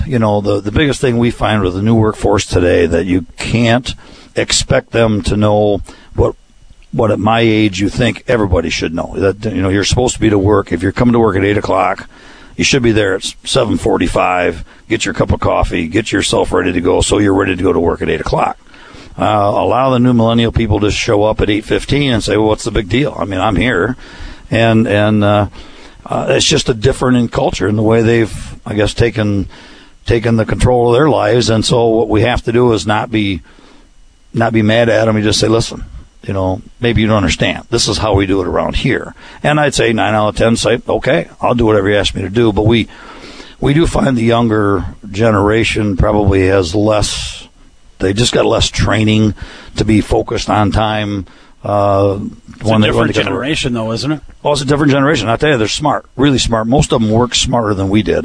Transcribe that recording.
the biggest thing we find with the new workforce today, that you can't expect them to know what at my age you think everybody should know. That, you're supposed to be to work. If you're coming to work at 8 o'clock, you should be there at 7:45, get your cup of coffee, get yourself ready to go so you're ready to go to work at 8 o'clock. Allow the new millennial people to show up at 8:15 and say, well, what's the big deal? I mean, I'm here. And it's just a different in culture in the way they've, I guess, taken the control of their lives. And so what we have to do is not be mad at them. You just say, listen, maybe you don't understand. This is how we do it around here. And I'd say 9 out of 10 say, okay, I'll do whatever you ask me to do. But we do find the younger generation probably has less, they just got less training to be focused on time. It's a different generation, though, isn't it? Oh, it's a different generation. I tell you, they're smart, really smart. Most of them work smarter than we did.